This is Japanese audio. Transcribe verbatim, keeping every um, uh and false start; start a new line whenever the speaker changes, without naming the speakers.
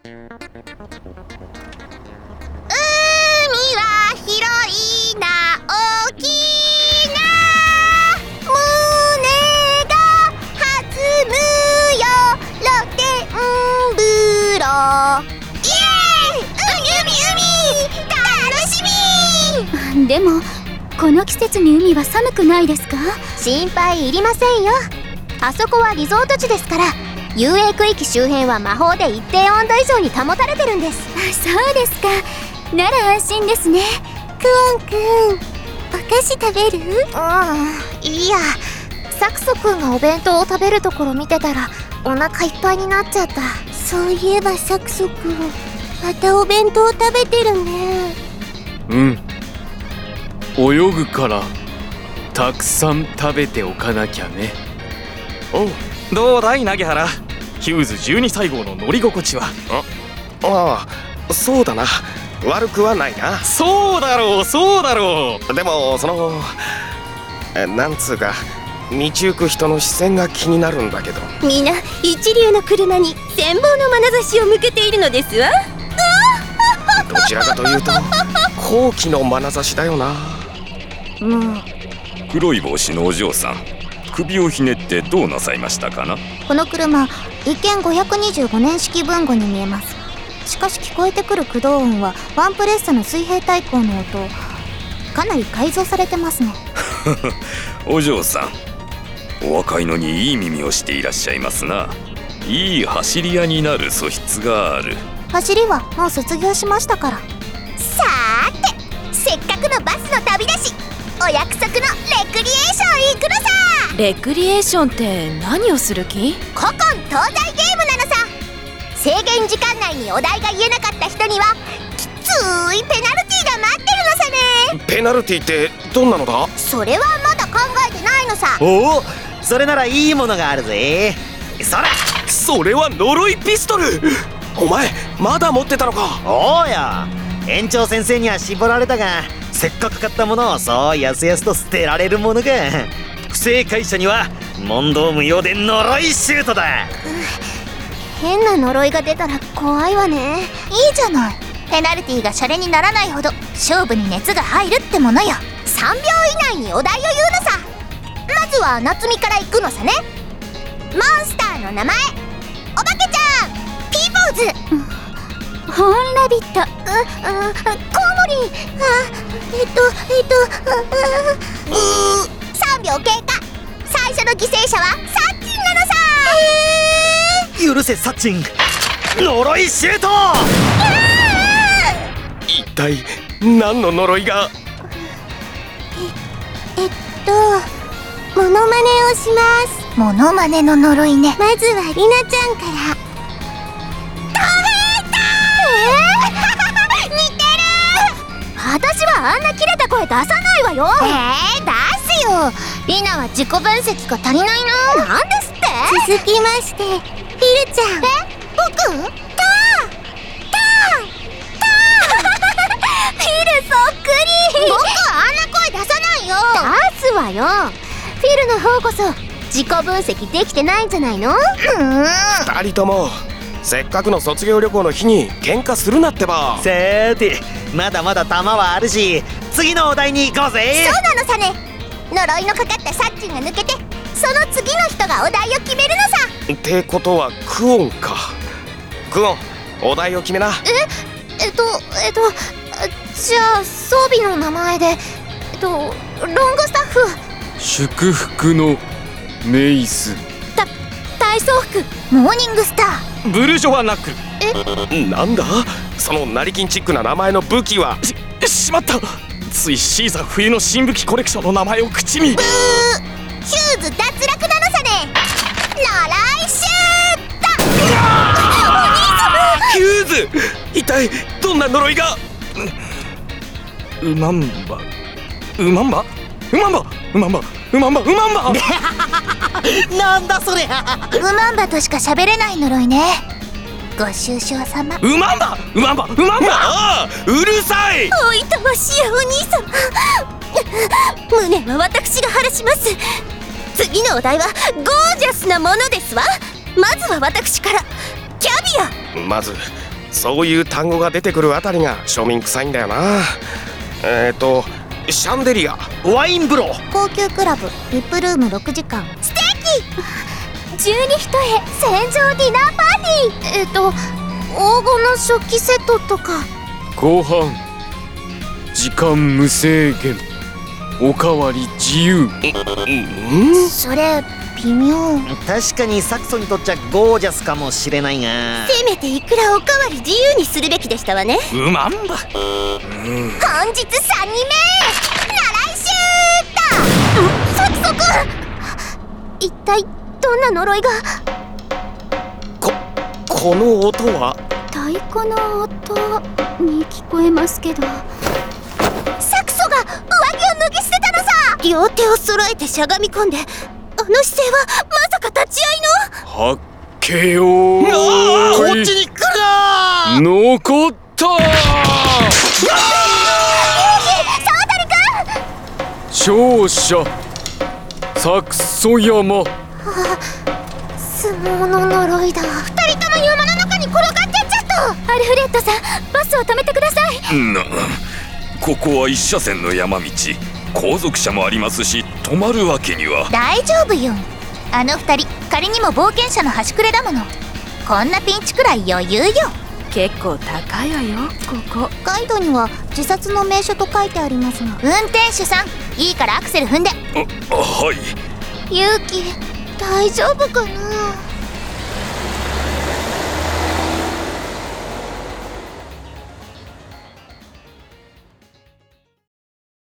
は広いな大きな胸が弾むよ露天風呂イエーイ海海海楽しみ。
でもこの季節に海は寒くないですか？
心配いりませんよ。あそこはリゾート地ですから遊泳区域周辺は魔法で一定温度以上に保たれてるんです。
そうですか。なら安心ですね。
クオンくん、お菓子食べる？うん、いいや。サクソくんがお弁当を食べるところ見てたらお腹いっぱいになっちゃった。そういえばサクソくん、またお弁当食べてるね。
うん、泳ぐからたくさん食べておかなきゃね。
おう、どうだい凪原、ヒューズじゅうにさい号の乗り心地は？
ああ、そうだな、悪くはないな。
そうだろうそうだろう。
でもそのなんつうか道行く人の視線が気になるんだけど。
みんな一流の車に羨望の眼差しを向けているのですわ。
どちらかというと好奇の眼差しだよな。
もう
黒い帽子のお嬢さん、首をひねってどうなさいましたかな？
この車一見ごひゃくにじゅうごねん式文語に見えます。しかし聞こえてくる駆動音はワンプレッサの水平対向の音。かなり改造されてますね。
お嬢さん、お若いのにいい耳をしていらっしゃいますな。いい走り屋になる素質がある。
走りはもう卒業しましたから。さーて、せっかくのバスの旅だしお約束のレクリエーション行くのさ。
レクリエーションって何をする気？
古今東西ゲームなのさ。制限時間内にお題が言えなかった人にはきついペナルティが待ってるのさね。
ペナルティってどんなのだ？
それはまだ考えてないのさ。
おお、それならいいものがあるぜ。それ
それは呪いピストル。お前まだ持ってたのか？
おうよ、園長先生には絞られたが、せっかく買ったものをそうやすやすと捨てられるものか。不正解者には問答無用で呪いシュートだ。
変な呪いが出たら怖いわね。いいじゃない。ペナルティがシャレにならないほど勝負に熱が入るってものよ。さんびょう以内にお題を言うのさ。まずは夏美から行くのさね。モンスターの名前、お化けちゃん、ピーポーズ、
ホーンラビット、
う、う、コウモリ、あ、えっとえっとう、う、さんびょう経過。最初の犠牲者はサッチンなのさ。
許せサッチン、呪いシュート。
一体何の呪いが？
え、えっとモノマネをします。モノマネの呪いね。まずはリナちゃんから。トヘーター、えー、似てる。私はあんな切れた声出さないわよ。えー、出すよ。リナは自己分析が足りないな。なんですって？続きましてフィルちゃん。え、僕？ターターターフィルそっくり。僕はあんな声出さないよ。出すわよ。フィルの方こそ自己分析できてないんじゃないの？うん、
二人ともせっかくの卒業旅行の日に喧嘩するなってば。
さーて、まだまだ弾はあるし、次のお題に行こうぜ。
そうなのさね。呪いのかかったサッチンが抜けてその次の人がお題を決めるのさ。
ってことはクオンか。クオン、お題を決めな。
え、えっとえっとじゃあ装備の名前でえっとロングスタッフ、
祝福のメイス、
た体操服、モーニングスター、
ブルジョワナックル。
なんだその成金チックな名前の武器は。
し、しまった。ついシーザ冬の新武器コレクションの名前を口に。
ブー、ヒューズ脱落なのさね。呪いシュート。
ヒューズ、一体どんな呪いが？
ウマンバウマンバウマンバウマンバウマンバウマンバ
なんだそれ。
ウマンバとしか喋れない呪いね。ご愁傷様。
ウマンバウマンバウマンバ。
ああ、うるさい。
おいたましやお兄様。無念は私が晴らします。次のお題はゴージャスなものですわ。まずは私からキャビア。
まずそういう単語が出てくるあたりが庶民臭いんだよな。えっ、ー、とシャンデリア、
ワイン風呂、
高級クラブ、リップルームろくじかん、ステーキ、
十二一重戦場ディナーパーティー。
えっ、ー、と黄金の食器セットとか。
後半時間無制限、おかわり自由。
それ微妙。
確かにサクソにとっちゃゴージャスかもしれないが、
せめていくらおかわり自由にするべきでしたわね。
うまんば。
本日さんにめ来週だ。サクソくん、一体どんな呪いが。
ここの音は。
太鼓の音に聞こえますけど。
サクソが上着を脱ぎ捨てたのさ。両手を揃えてしゃがみ込んで、あの姿勢はまさか立ち会いの。
はっけよーい。
こっちに来るな。
残ったー。勝者サクソ山。
相撲の呪いだ。二人とも山の中に転がってっちゃった。
アルフレッドさん、バスを止めてください。
な、ここは一車線の山道、後続車もありますし、止まるわけには。
大丈夫よ。あの二人仮にも冒険者の端くれだもの。こんなピンチくらい余裕よ。
結構高いわよここ。
ガイドには自殺の名所と書いてありますが。運転手さん、いいからアクセル踏んで。
あ、はい。
勇気大丈夫かな。